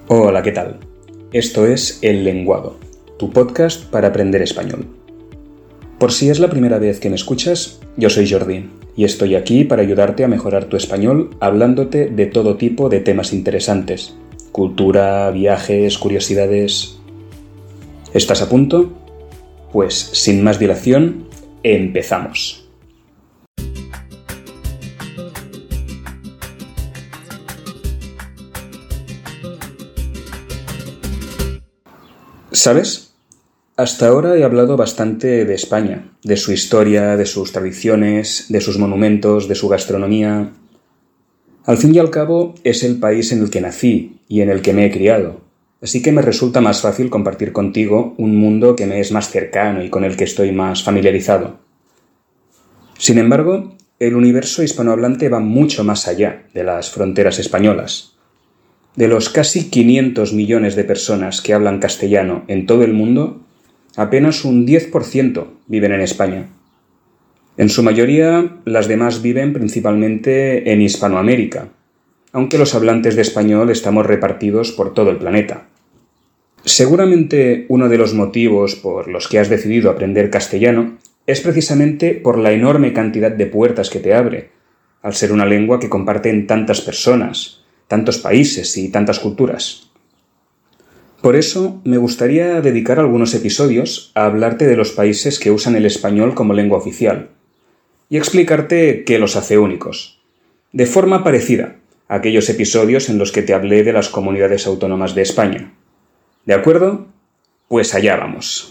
Hola, ¿qué tal? Esto es El Lenguado, tu podcast para aprender español. Por si es la primera vez que me escuchas, yo soy Jordi y estoy aquí para ayudarte a mejorar tu español hablándote de todo tipo de temas interesantes: cultura, viajes, curiosidades. ¿Estás a punto? Pues sin más dilación, empezamos. ¿Sabes? Hasta ahora he hablado bastante de España, de su historia, de sus tradiciones, de sus monumentos, de su gastronomía. Al fin y al cabo, es el país en el que nací y en el que me he criado, así que me resulta más fácil compartir contigo un mundo que me es más cercano y con el que estoy más familiarizado. Sin embargo, el universo hispanohablante va mucho más allá de las fronteras españolas. De los casi 500 millones de personas que hablan castellano en todo el mundo, apenas un 10% viven en España. En su mayoría, las demás viven principalmente en Hispanoamérica, aunque los hablantes de español estamos repartidos por todo el planeta. Seguramente uno de los motivos por los que has decidido aprender castellano es precisamente por la enorme cantidad de puertas que te abre, al ser una lengua que comparten tantas personas, tantos países y tantas culturas. Por eso me gustaría dedicar algunos episodios a hablarte de los países que usan el español como lengua oficial y explicarte qué los hace únicos, de forma parecida a aquellos episodios en los que te hablé de las comunidades autónomas de España. ¿De acuerdo? Pues allá vamos.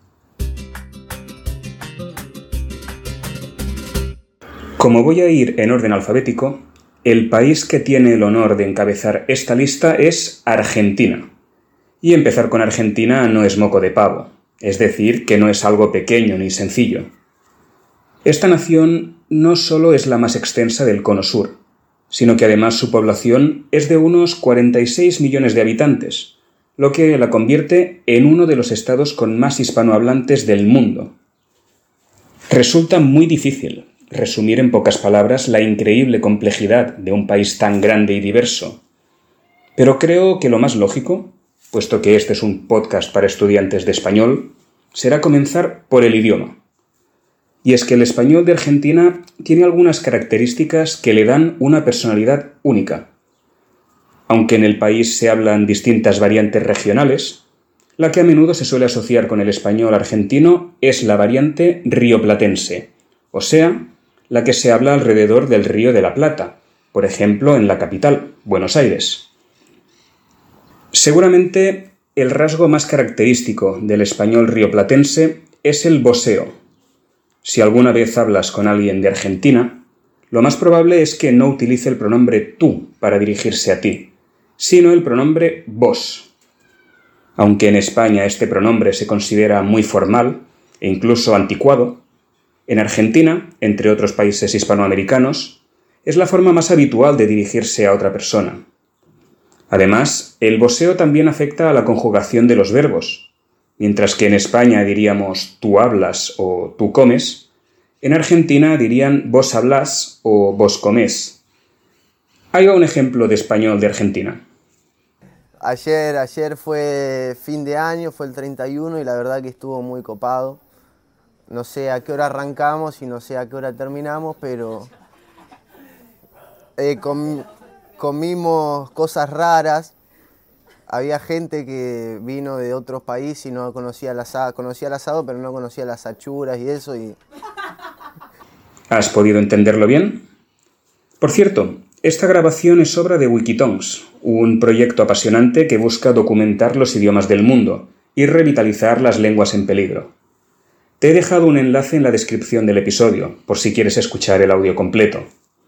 Como voy a ir en orden alfabético, el país que tiene el honor de encabezar esta lista es Argentina. Y empezar con Argentina no es moco de pavo, es decir, que no es algo pequeño ni sencillo. Esta nación no solo es la más extensa del Cono Sur, sino que además su población es de unos 46 millones de habitantes, lo que la convierte en uno de los estados con más hispanohablantes del mundo. Resulta muy difícil resumir en pocas palabras la increíble complejidad de un país tan grande y diverso. Pero creo que lo más lógico, puesto que este es un podcast para estudiantes de español, será comenzar por el idioma. Y es que el español de Argentina tiene algunas características que le dan una personalidad única. Aunque en el país se hablan distintas variantes regionales, la que a menudo se suele asociar con el español argentino es la variante rioplatense, o sea, la que se habla alrededor del Río de la Plata, por ejemplo en la capital, Buenos Aires. Seguramente el rasgo más característico del español rioplatense es el voseo. Si alguna vez hablas con alguien de Argentina, lo más probable es que no utilice el pronombre tú para dirigirse a ti, sino el pronombre vos. Aunque en España este pronombre se considera muy formal e incluso anticuado, en Argentina, entre otros países hispanoamericanos, es la forma más habitual de dirigirse a otra persona. Además, el voseo también afecta a la conjugación de los verbos. Mientras que en España diríamos tú hablas o tú comes, en Argentina dirían vos hablás o vos comés. Ahí va un ejemplo de español de Argentina. Ayer fue fin de año, fue el 31 y la verdad que estuvo muy copado. No sé a qué hora arrancamos y no sé a qué hora terminamos, pero comimos cosas raras. Había gente que vino de otros países y no conocía el asado, pero no conocía las achuras y eso. ¿Has podido entenderlo bien? Por cierto, esta grabación es obra de Wikitongues, un proyecto apasionante que busca documentar los idiomas del mundo y revitalizar las lenguas en peligro. Te he dejado un enlace en la descripción del episodio, por si quieres escuchar el audio completo.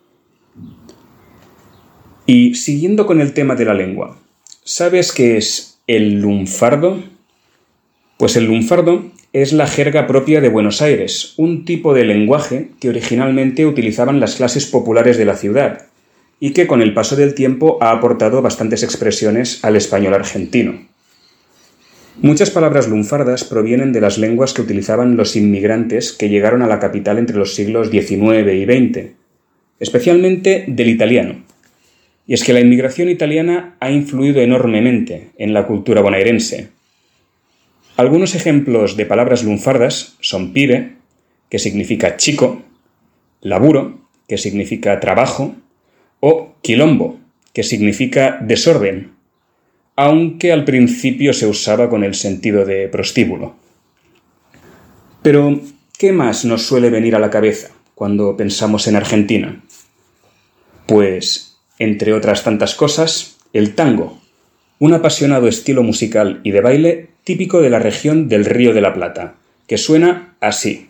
Y siguiendo con el tema de la lengua, ¿sabes qué es el lunfardo? Pues el lunfardo es la jerga propia de Buenos Aires, un tipo de lenguaje que originalmente utilizaban las clases populares de la ciudad y que con el paso del tiempo ha aportado bastantes expresiones al español argentino. Muchas palabras lunfardas provienen de las lenguas que utilizaban los inmigrantes que llegaron a la capital entre los siglos XIX y XX, especialmente del italiano. Y es que la inmigración italiana ha influido enormemente en la cultura bonaerense. Algunos ejemplos de palabras lunfardas son pibe, que significa chico, laburo, que significa trabajo, o quilombo, que significa desorden, aunque al principio se usaba con el sentido de prostíbulo. Pero, ¿qué más nos suele venir a la cabeza cuando pensamos en Argentina? Pues, entre otras tantas cosas, el tango, un apasionado estilo musical y de baile típico de la región del Río de la Plata, que suena así.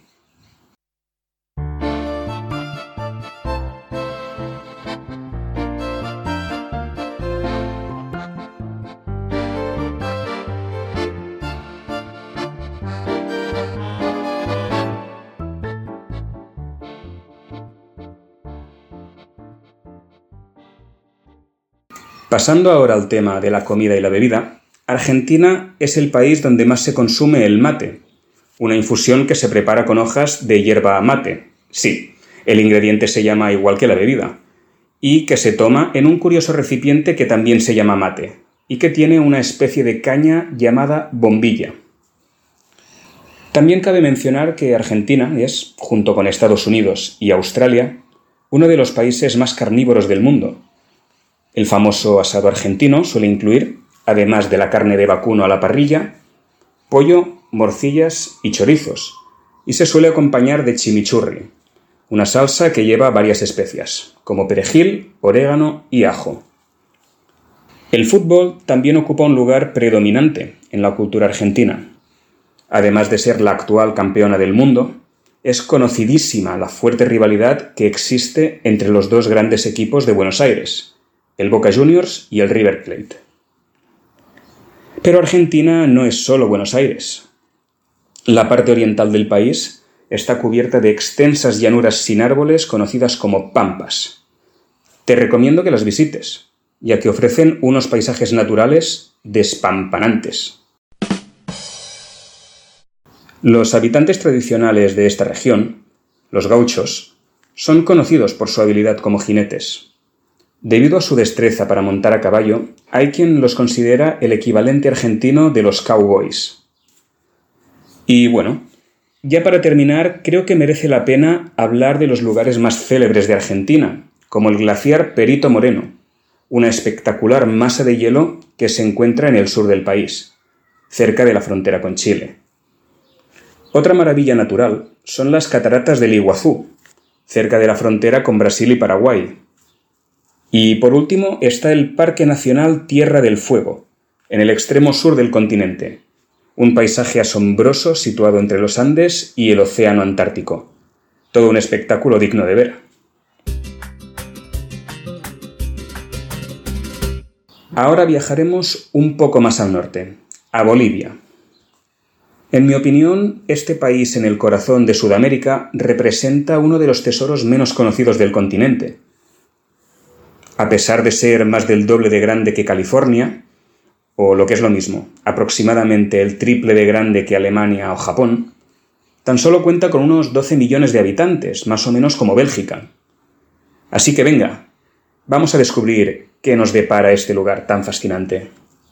Pasando ahora al tema de la comida y la bebida, Argentina es el país donde más se consume el mate, una infusión que se prepara con hojas de hierba mate. Sí, el ingrediente se llama igual que la bebida, y que se toma en un curioso recipiente que también se llama mate, y que tiene una especie de caña llamada bombilla. También cabe mencionar que Argentina es, junto con Estados Unidos y Australia, uno de los países más carnívoros del mundo. El famoso asado argentino suele incluir, además de la carne de vacuno a la parrilla, pollo, morcillas y chorizos, y se suele acompañar de chimichurri, una salsa que lleva varias especias, como perejil, orégano y ajo. El fútbol también ocupa un lugar predominante en la cultura argentina. Además de ser la actual campeona del mundo, es conocidísima la fuerte rivalidad que existe entre los dos grandes equipos de Buenos Aires, el Boca Juniors y el River Plate. Pero Argentina no es solo Buenos Aires. La parte oriental del país está cubierta de extensas llanuras sin árboles conocidas como pampas. Te recomiendo que las visites, ya que ofrecen unos paisajes naturales despampanantes. Los habitantes tradicionales de esta región, los gauchos, son conocidos por su habilidad como jinetes. Debido a su destreza para montar a caballo, hay quien los considera el equivalente argentino de los cowboys. Y bueno, ya para terminar, creo que merece la pena hablar de los lugares más célebres de Argentina, como el glaciar Perito Moreno, una espectacular masa de hielo que se encuentra en el sur del país, cerca de la frontera con Chile. Otra maravilla natural son las cataratas del Iguazú, cerca de la frontera con Brasil y Paraguay. Y por último está el Parque Nacional Tierra del Fuego, en el extremo sur del continente, un paisaje asombroso situado entre los Andes y el Océano Antártico. Todo un espectáculo digno de ver. Ahora viajaremos un poco más al norte, a Bolivia. En mi opinión, este país en el corazón de Sudamérica representa uno de los tesoros menos conocidos del continente. A pesar de ser más del doble de grande que California, o lo que es lo mismo, aproximadamente el triple de grande que Alemania o Japón, tan solo cuenta con unos 12 millones de habitantes, más o menos como Bélgica. Así que venga, vamos a descubrir qué nos depara este lugar tan fascinante.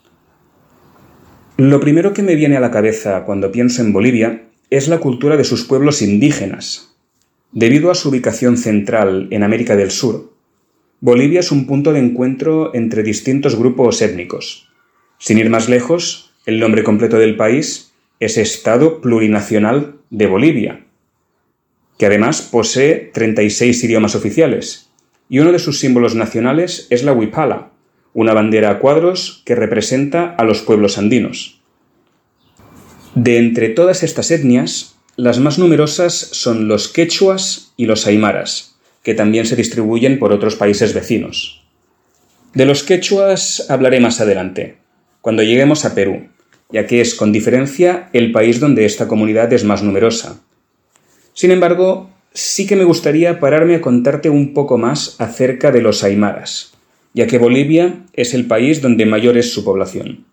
Lo primero que me viene a la cabeza cuando pienso en Bolivia es la cultura de sus pueblos indígenas. Debido a su ubicación central en América del Sur, Bolivia es un punto de encuentro entre distintos grupos étnicos. Sin ir más lejos, el nombre completo del país es Estado Plurinacional de Bolivia, que además posee 36 idiomas oficiales, y uno de sus símbolos nacionales es la huipala, una bandera a cuadros que representa a los pueblos andinos. De entre todas estas etnias, las más numerosas son los quechuas y los aymaras, que también se distribuyen por otros países vecinos. De los quechuas hablaré más adelante, cuando lleguemos a Perú, ya que es con diferencia el país donde esta comunidad es más numerosa. Sin embargo, sí que me gustaría pararme a contarte un poco más acerca de los aymaras, ya que Bolivia es el país donde mayor es su población.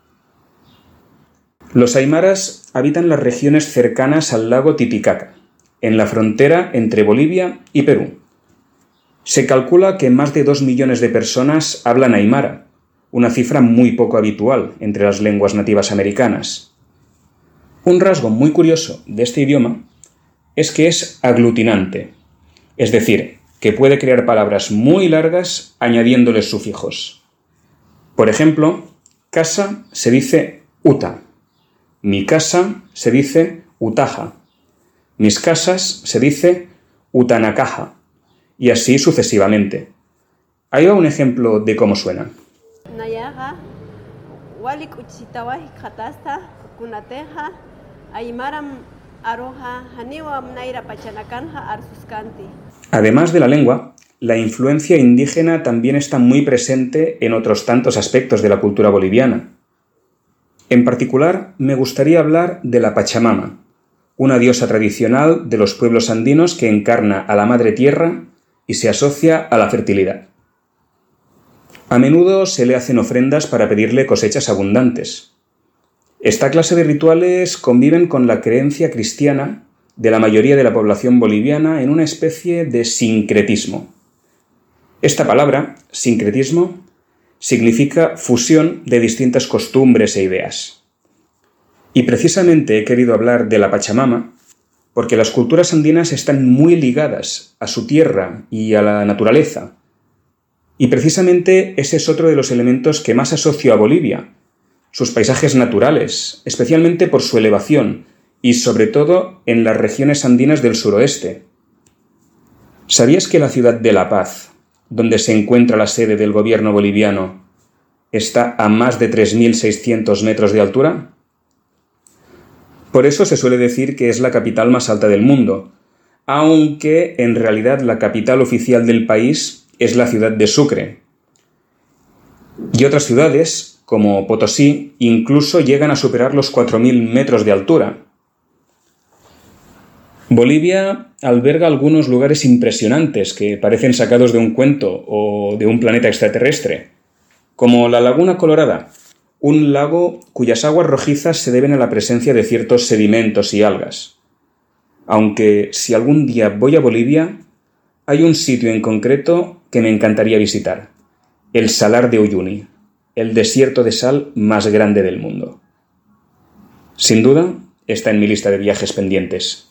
Los aymaras habitan las regiones cercanas al lago Titicaca, en la frontera entre Bolivia y Perú. Se calcula que más de 2 millones de personas hablan aymara, una cifra muy poco habitual entre las lenguas nativas americanas. Un rasgo muy curioso de este idioma es que es aglutinante, es decir, que puede crear palabras muy largas añadiéndoles sufijos. Por ejemplo, casa se dice uta, mi casa se dice utaja, mis casas se dice utanakaja, y así sucesivamente. Ahí va un ejemplo de cómo suena. Además de la lengua, la influencia indígena también está muy presente en otros tantos aspectos de la cultura boliviana. En particular, me gustaría hablar de la Pachamama, una diosa tradicional de los pueblos andinos que encarna a la Madre Tierra y se asocia a la fertilidad. A menudo se le hacen ofrendas para pedirle cosechas abundantes. Esta clase de rituales conviven con la creencia cristiana de la mayoría de la población boliviana en una especie de sincretismo. Esta palabra, sincretismo, significa fusión de distintas costumbres e ideas. Y precisamente he querido hablar de la Pachamama porque las culturas andinas están muy ligadas a su tierra y a la naturaleza. Y precisamente ese es otro de los elementos que más asocio a Bolivia, sus paisajes naturales, especialmente por su elevación y sobre todo en las regiones andinas del suroeste. ¿Sabías que la ciudad de La Paz, donde se encuentra la sede del gobierno boliviano, está a más de 3.600 metros de altura? Por eso se suele decir que es la capital más alta del mundo, aunque en realidad la capital oficial del país es la ciudad de Sucre. Y otras ciudades, como Potosí, incluso llegan a superar los 4.000 metros de altura. Bolivia alberga algunos lugares impresionantes que parecen sacados de un cuento o de un planeta extraterrestre, como la Laguna Colorada, un lago cuyas aguas rojizas se deben a la presencia de ciertos sedimentos y algas. Aunque si algún día voy a Bolivia, hay un sitio en concreto que me encantaría visitar, el Salar de Uyuni, el desierto de sal más grande del mundo. Sin duda, está en mi lista de viajes pendientes.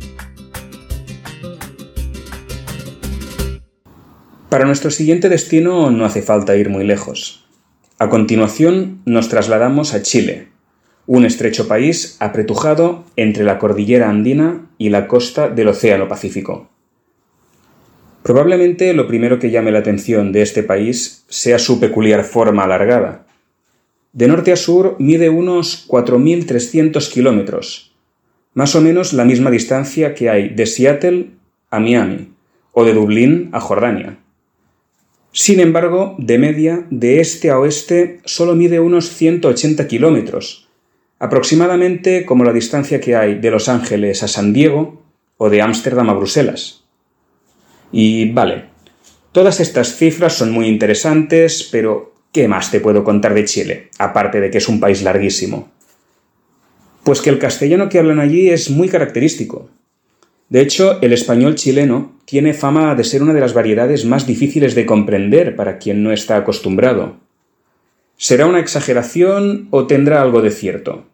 Para nuestro siguiente destino no hace falta ir muy lejos. A continuación nos trasladamos a Chile, un estrecho país apretujado entre la cordillera andina y la costa del Océano Pacífico. Probablemente lo primero que llame la atención de este país sea su peculiar forma alargada. De norte a sur mide unos 4.300 kilómetros, más o menos la misma distancia que hay de Seattle a Miami o de Dublín a Jordania. Sin embargo, de media, de este a oeste, solo mide unos 180 kilómetros, aproximadamente como la distancia que hay de Los Ángeles a San Diego o de Ámsterdam a Bruselas. Y vale, todas estas cifras son muy interesantes, pero ¿qué más te puedo contar de Chile, aparte de que es un país larguísimo? Pues que el castellano que hablan allí es muy característico. De hecho, el español chileno tiene fama de ser una de las variedades más difíciles de comprender para quien no está acostumbrado. ¿Será una exageración o tendrá algo de cierto?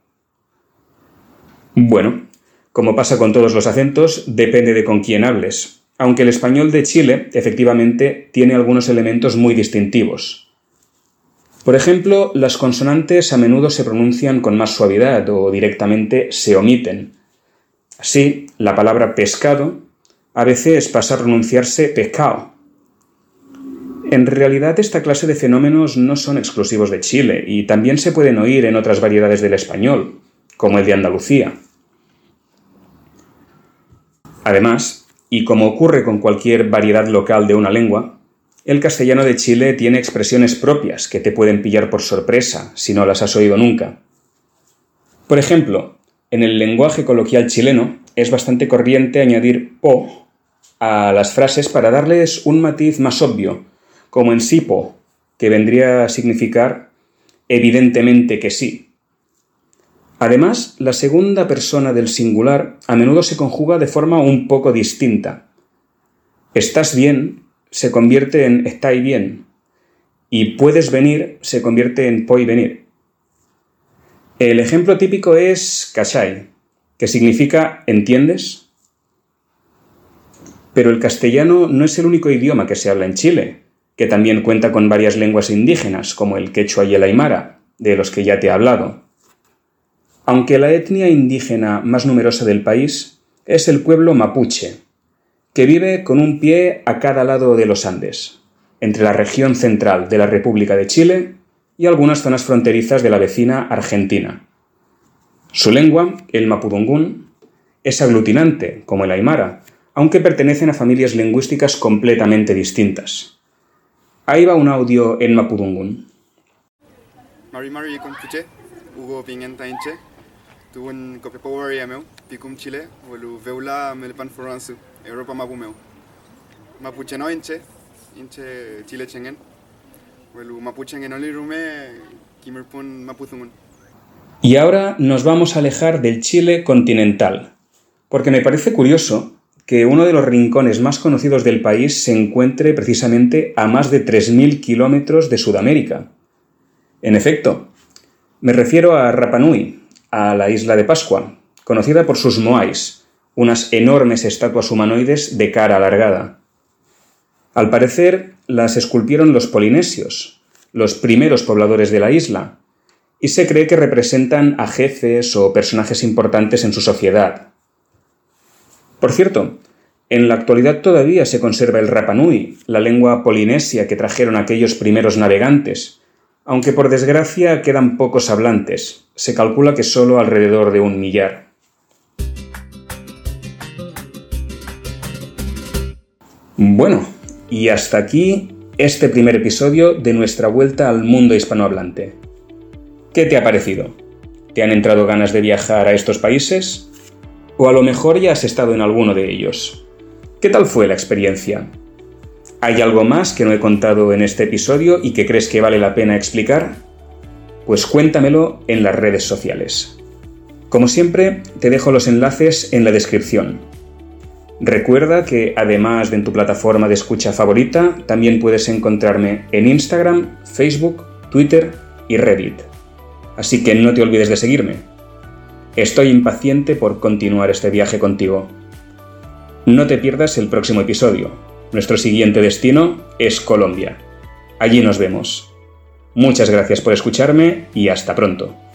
Bueno, como pasa con todos los acentos, depende de con quién hables, aunque el español de Chile, efectivamente, tiene algunos elementos muy distintivos. Por ejemplo, las consonantes a menudo se pronuncian con más suavidad o directamente se omiten. Así, la palabra pescado a veces pasa a pronunciarse pescado. En realidad, esta clase de fenómenos no son exclusivos de Chile y también se pueden oír en otras variedades del español, como el de Andalucía. Además, y como ocurre con cualquier variedad local de una lengua, el castellano de Chile tiene expresiones propias que te pueden pillar por sorpresa si no las has oído nunca. Por ejemplo, en el lenguaje coloquial chileno es bastante corriente añadir po a las frases para darles un matiz más obvio, como en sí po, que vendría a significar evidentemente que sí. Además, la segunda persona del singular a menudo se conjuga de forma un poco distinta. ¿Estás bien? se convierte en estai bien y puedes venir se convierte en poi venir. El ejemplo típico es cachai, que significa ¿entiendes? Pero el castellano no es el único idioma que se habla en Chile, que también cuenta con varias lenguas indígenas, como el quechua y el aymara, de los que ya te he hablado. Aunque la etnia indígena más numerosa del país es el pueblo mapuche, que vive con un pie a cada lado de los Andes, entre la región central de la República de Chile y algunas zonas fronterizas de la vecina Argentina. Su lengua, el mapudungún, es aglutinante, como el aymara, aunque pertenecen a familias lingüísticas completamente distintas. Ahí va un audio en mapudungún. Mari compuche, Hugo Pingenta inche, tuun cope power yameu, picum Chile, velu veula melpan France, Europa mapumeu. Mapuche no inche Chile chengen, velu mapuchengen oli rume, kimerpun mapuzungun. Y ahora nos vamos a alejar del Chile continental, porque me parece curioso que uno de los rincones más conocidos del país se encuentre precisamente a más de 3.000 kilómetros de Sudamérica. En efecto, me refiero a Rapa Nui, a la isla de Pascua, conocida por sus moais, unas enormes estatuas humanoides de cara alargada. Al parecer, las esculpieron los polinesios, los primeros pobladores de la isla, y se cree que representan a jefes o personajes importantes en su sociedad. Por cierto, en la actualidad todavía se conserva el Rapa Nui, la lengua polinesia que trajeron aquellos primeros navegantes, aunque por desgracia quedan pocos hablantes, se calcula que solo alrededor de 1 millar. Bueno, y hasta aquí este primer episodio de nuestra vuelta al mundo hispanohablante. ¿Qué te ha parecido? ¿Te han entrado ganas de viajar a estos países? O a lo mejor ya has estado en alguno de ellos. ¿Qué tal fue la experiencia? ¿Hay algo más que no he contado en este episodio y que crees que vale la pena explicar? Pues cuéntamelo en las redes sociales. Como siempre, te dejo los enlaces en la descripción. Recuerda que, además de en tu plataforma de escucha favorita, también puedes encontrarme en Instagram, Facebook, Twitter y Reddit. Así que no te olvides de seguirme. Estoy impaciente por continuar este viaje contigo. No te pierdas el próximo episodio. Nuestro siguiente destino es Colombia. Allí nos vemos. Muchas gracias por escucharme y hasta pronto.